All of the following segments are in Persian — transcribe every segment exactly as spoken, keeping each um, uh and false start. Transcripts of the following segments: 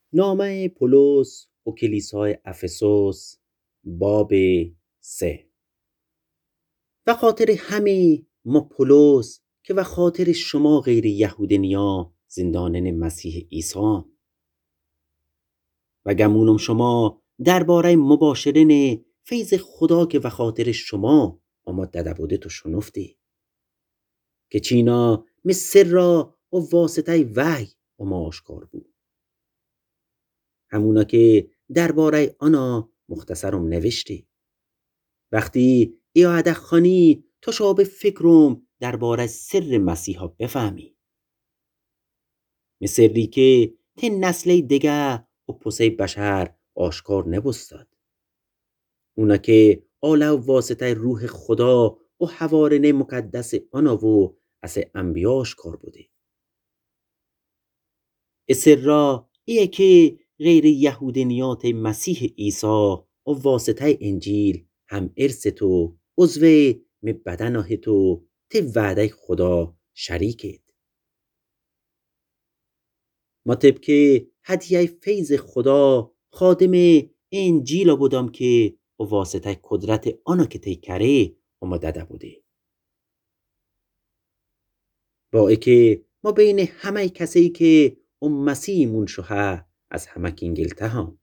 نامه پولس و کلیسای افسوس باب سه. و خاطر همه ما پولس که و خاطر شما غیر یهودنیا زندانن مسیح عیسی و گمونم شما درباره مباشرن فیض خدا که و خاطر شما اما دده بوده تو شنفتی که چینا مصر را و واسطه وحی اما آشکار بود، همونا که درباره آنا مختصرم نوشتی. وقتی ایاده خانی تو شاب فکرم درباره سر مسیحا بفهمی، مصری که تی نسل دیگه و پسه بشر آشکار نبستاد، اونا که آله و واسطه روح خدا و حوارن مقدس آنا و از انبیا آشکار بوده. اسر را ایه که غیر یهودنیات مسیح عیسی و واسطه انجیل هم ارث تو عضو می بدنه تو تی وعده خدا شریکت. ما طبق هدیه فیض خدا خادم انجیل بودم که و واسطه قدرت آنها که تی کره اما داده بوده. با ای که ما بین همه کسی که ام مسیح منشوه از همه کنگلته هم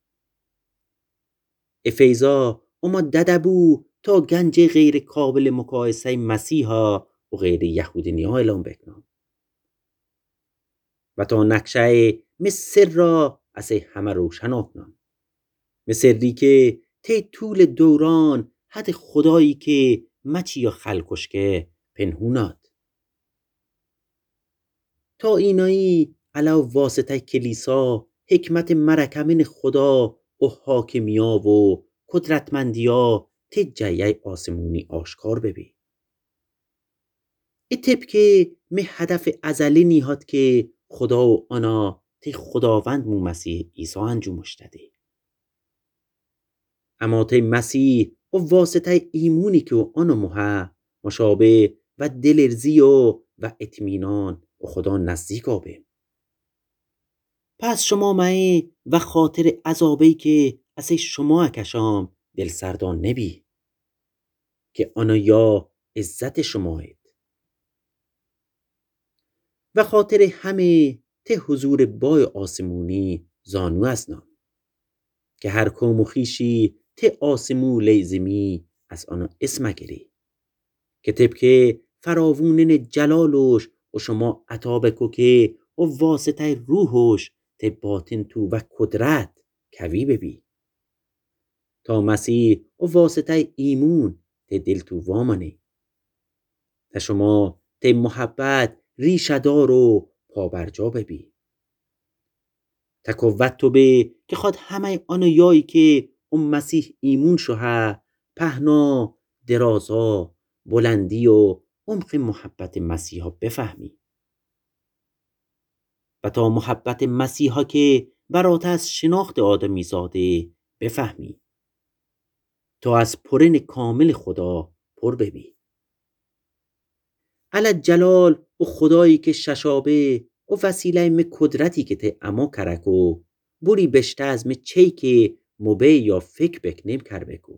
افیزا اما داده بو تا گنج غیر قابل مقایسه مسیحا و غیر یهودنیا اعلام بکنم و تا نقشه مصر را از همه روشن آکنم، مصری که تی طول دوران حد خدایی که مچی یا خلکش که پنهوناد تا اینایی علاو واسطه کلیسا حکمت مرکمن خدا و حاکمیا و قدرتمندیا تی جایه آسمونی آشکار ببی. ای طبق می هدف ازلی نیهاد که خدا و آنا تی خداوند مو مسیح عیسی انجامش داده. اما تی مسیح و واسطه ایمونی که و آنا موها مشابه و دلرزی و و اطمینان و خدا نزدیک آبه. پس شما مای و خاطر عذابی که از شما کشام دل سردان نبی که آنا یا عزت شماید و خاطر همه ته حضور بای آسمونی زانو از نام که هر کوم و خیشی ته آسمو لیزمی از آنا اسم گری که طبق فراوونن جلالوش و شما عطا بکو که و واسطه روحوش ته باطن تو و قدرت کوی ببی تا مسیح و واسطه ایمون ته دل تو وامانه تا شما ته محبت ریشدار و پابرجا ببی تا قوت تو به که خود همه آن یایی که ام مسیح ایمون شوه پهنا درازا بلندی و عمق محبت مسیحا بفهمی و تا محبت مسیحا که برات از شناخت آدمی زاده بفهمی تا از پرن کامل خدا پر ببی. علی جلال و خدایی که ششابه و وسیله می قدرتی که ته اما کرکو بوری بشته از می چی که مبه یا فکر بکنیم کر بکو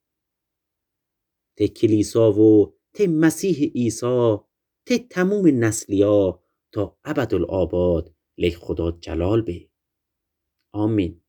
ته کلیسا و ته مسیح عیسی ته تموم نسلیا تا ابدالآباد لی خدا جلال به. آمین.